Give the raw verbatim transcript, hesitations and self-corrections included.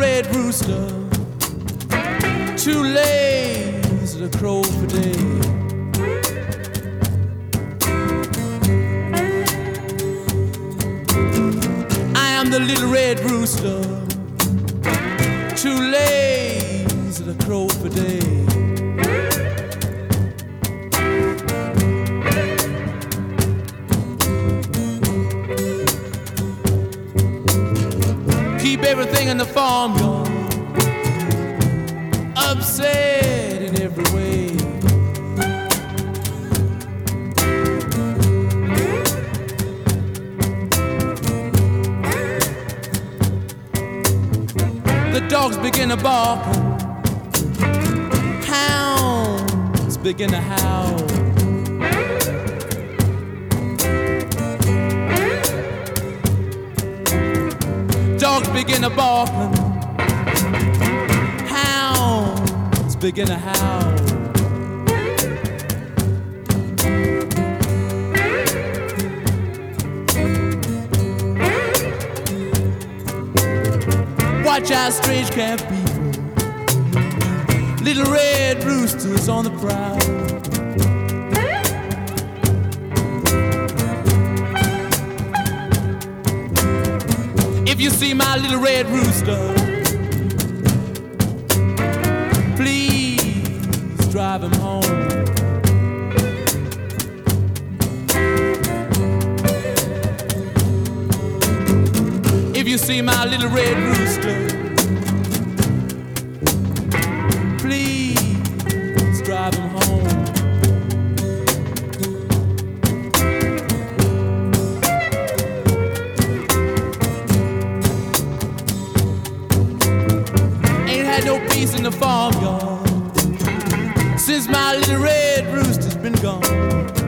red rooster, too lazy to crow for day. I am the little red rooster, too lazy to crow for day. Keep everything in the farmyard upset in every way. The dogs begin to bark, hounds begin to howl. Dogs begin to bark, hounds begin to howl. Watch out, strange camp people, little red roosters on the prowl. If you see my little red rooster, please drive him home. If you see my little red rooster, please drive him home. No peace in the farmyard since my little red rooster's been gone.